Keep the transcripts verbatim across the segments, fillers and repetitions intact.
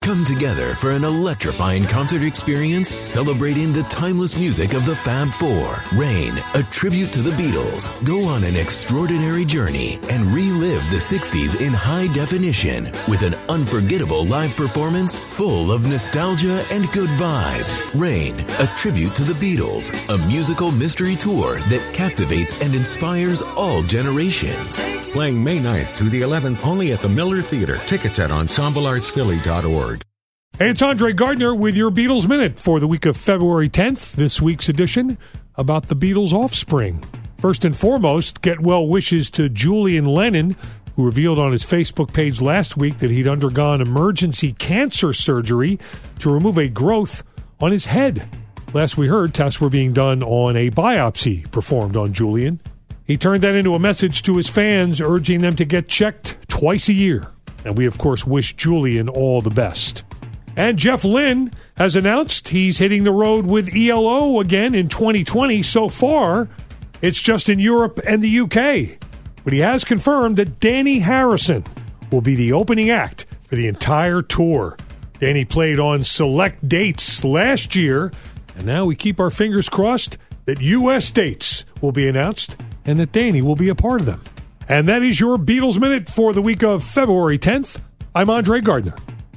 Come together for an electrifying concert experience celebrating the timeless music of the Fab Four. Rain, a tribute to the Beatles. Go on an extraordinary journey and relive the sixties in high definition with an unforgettable live performance full of nostalgia and good vibes. Rain, a tribute to the Beatles. A musical mystery tour that captivates and inspires all generations. Playing May ninth through the eleventh only at the Miller Theater. Tickets at ensemble arts philly dot org. Hey, it's Andre Gardner with your Beatles Minute for the week of February tenth, this week's edition about the Beatles' offspring. First and foremost, get well wishes to Julian Lennon, who revealed on his Facebook page last week that he'd undergone emergency cancer surgery to remove a growth on his head. Last we heard, tests were being done on a biopsy performed on Julian. He turned that into a message to his fans, urging them to get checked twice a year. And we, of course, wish Julian all the best. And Jeff Lynne has announced he's hitting the road with E L O again in twenty twenty. So far, it's just in Europe and the U K. But he has confirmed that Danny Harrison will be the opening act for the entire tour. Danny played on select dates last year, and now we keep our fingers crossed that U S dates will be announced and that Danny will be a part of them. And that is your Beatles Minute for the week of February tenth. I'm Andre Gardner.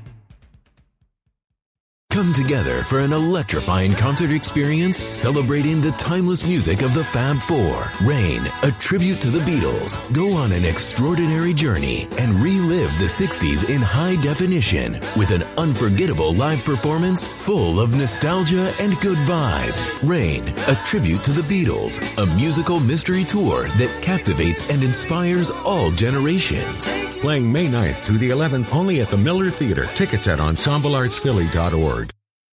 Come together for an electrifying concert experience celebrating the timeless music of the Fab Four. Rain, a tribute to the Beatles. Go on an extraordinary journey and relive the sixties in high definition with an unforgettable live performance full of nostalgia and good vibes. Rain, a tribute to the Beatles. A musical mystery tour that captivates and inspires all generations. Playing May ninth through the eleventh only at the Miller Theater. Tickets at ensemble arts philly dot org.